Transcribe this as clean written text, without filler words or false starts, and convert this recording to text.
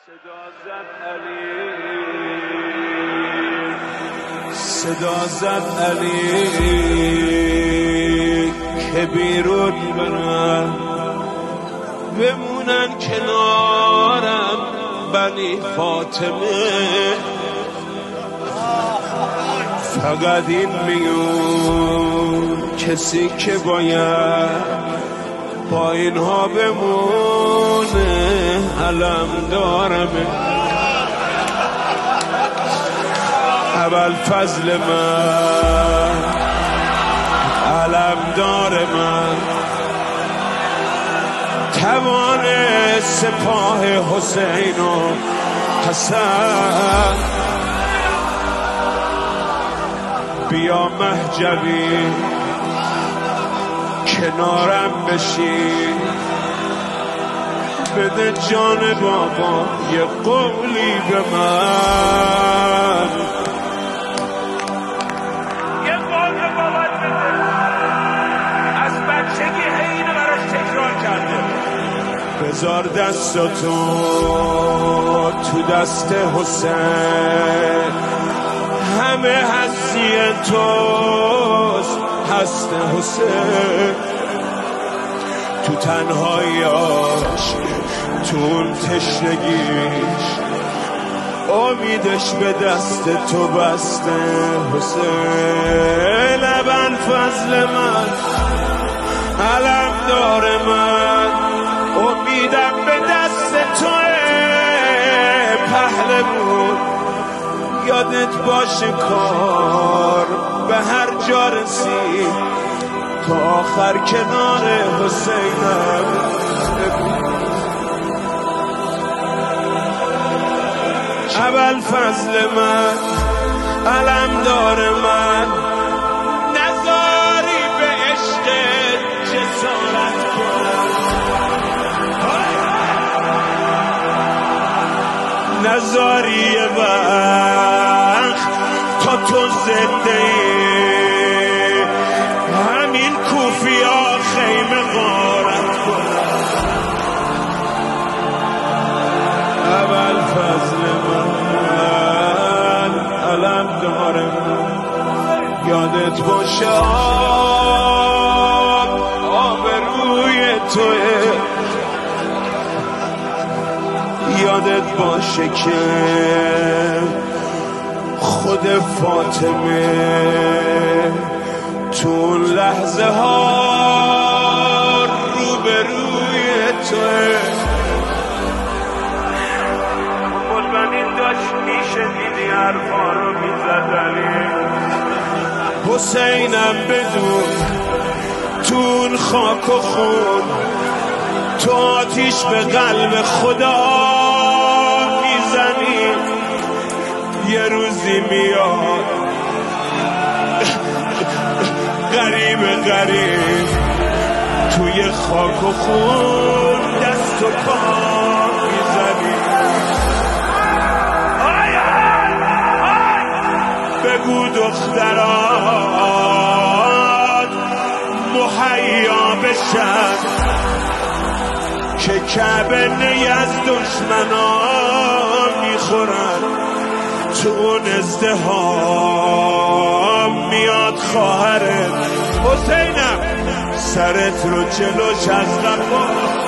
صدا زد علی که بیرون برن بمونن کنارم بنی فاطمه، فقط این میون کسی که باید با اینها بمونه علم دارمه. اول فضل من علم دار من، توان سپاه حسین و حسن، بیا مهجوی کنارم بشی، بده جان بابا یه قولی به من، یه قول به بابات بده. از بچگی اینو براش تکرار کرده. بذار دستاتو تو دست حسین، همه هستی توست هست حسین، تو تنهاییاش تو اون تشنگیش امیدش به دست تو بسته حسین. ابن فضل من علم دار من، امیدم به دست توه پهلوون، یادت باشه کار به هر جا رسید تا آخر کنار حسینم. اول فضل من علم دار من، نذاری به عشق جسارت کنم، نذاری یه وقت تا تو زنده ای همین کوفیا خیمه غارت کنم. اول فضل من علم دارم، یادت باشه آبروی توه، یادت باشه که خود فاطمه تو اون لحظه ها روبروی توه. قربانین داشت میشنیدی حرفا رو میزدنی، حسینم بدون تو اون خاک و خون تو آتیش به قلب خدا میزنی. یه روزی میاد غریب غریب توی خاک و خون دست و پا میزنی. بگو دختران مهیا بشن که کعبه نی از دشمنان میخورن، تو اون ازدهام میاد خواهرت حسینم، سرت رو جلوش از قبا